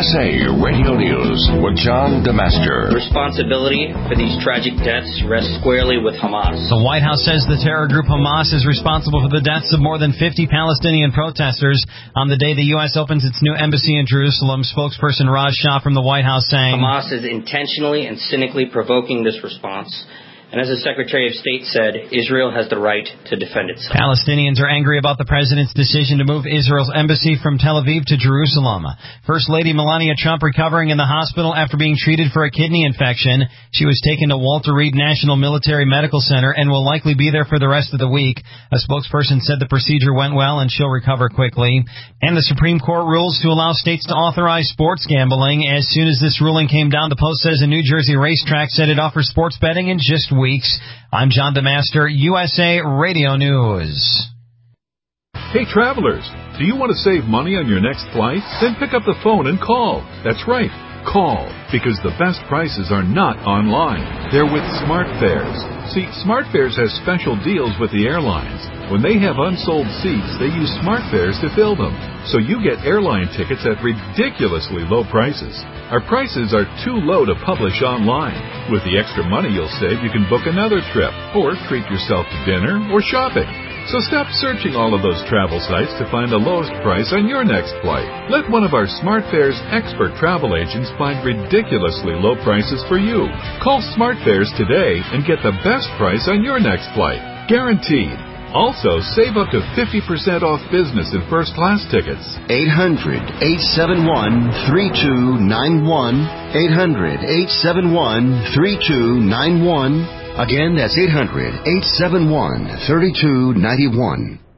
USA Radio News with John DeMaster. Responsibility for these tragic deaths rests squarely with Hamas. The White House says the terror group Hamas is responsible for the deaths of more than 50 Palestinian protesters on the day the U.S. opens its new embassy in Jerusalem. Spokesperson Raj Shah from the White House saying, Hamas is intentionally and cynically provoking this response. And as the Secretary of State said, Israel has the right to defend itself. Palestinians are angry about the president's decision to move Israel's embassy from Tel Aviv to Jerusalem. First Lady Melania Trump recovering in the hospital after being treated for a kidney infection. She was taken to Walter Reed National Military Medical Center and will likely be there for the rest of the week. A spokesperson said the procedure went well and she'll recover quickly. And the Supreme Court rules to allow states to authorize sports gambling. As soon as this ruling came down, the Post says a New Jersey racetrack said it offers sports betting in just weeks. I'm John DeMaster, USA Radio News. Hey travelers, do you want to save money on your next flight? Then pick up the phone and call. That's right, call, because the best prices are not online. They're with SmartFares. See, SmartFares has special deals with the airlines. When they have unsold seats, they use SmartFares to fill them. So you get airline tickets at ridiculously low prices. Our prices are too low to publish online. With the extra money you'll save, you can book another trip, or treat yourself to dinner or shopping. So stop searching all of those travel sites to find the lowest price on your next flight. Let one of our SmartFares expert travel agents find ridiculously low prices for you. Call SmartFares today and get the best price on your next flight. Guaranteed. Also, save up to 50% off business and first-class tickets. 800-871-3291. 800-871-3291. Again, that's 800-871-3291.